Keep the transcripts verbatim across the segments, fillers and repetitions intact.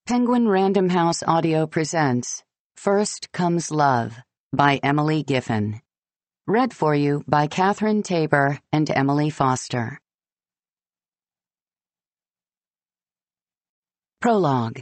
Penguin Random House Audio presents First Comes Love by Emily Giffin. Read for you by Catherine Tabor and Emily Foster. Prologue.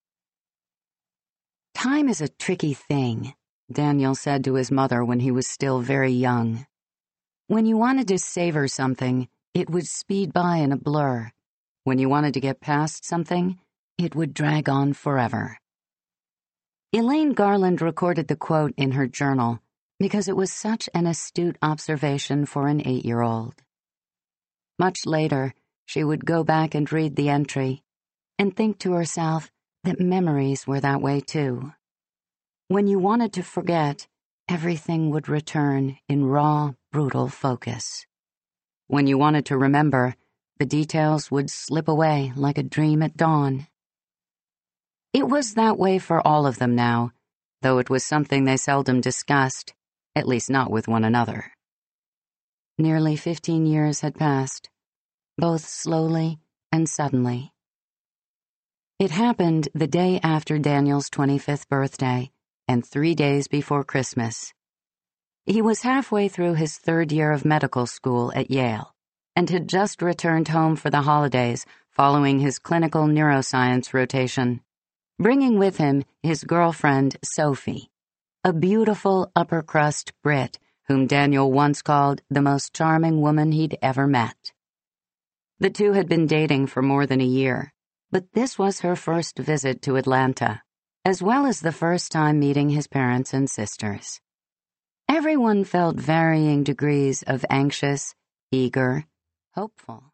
Time is a tricky thing, Daniel said to his mother when he was still very young. When you wanted to savor something, it would speed by in a blur. When you wanted to get past something, it would drag on forever. Elaine Garland recorded the quote in her journal because it was such an astute observation for an eight-year-old. Much later, she would go back and read the entry and think to herself that memories were that way too. When you wanted to forget, everything would return in raw, brutal focus. When you wanted to remember, the details would slip away like a dream at dawn. It was that way for all of them now, though it was something they seldom discussed, at least not with one another. Nearly fifteen years had passed, both slowly and suddenly. It happened the day after Daniel's twenty-fifth birthday and three days before Christmas. He was halfway through his third year of medical school at Yale and had just returned home for the holidays following his clinical neuroscience rotation, bringing with him his girlfriend, Sophie, a beautiful upper-crust Brit whom Daniel once called the most charming woman he'd ever met. The two had been dating for more than a year, but this was her first visit to Atlanta, as well as the first time meeting his parents and sisters. Everyone felt varying degrees of anxious, eager, hopeful.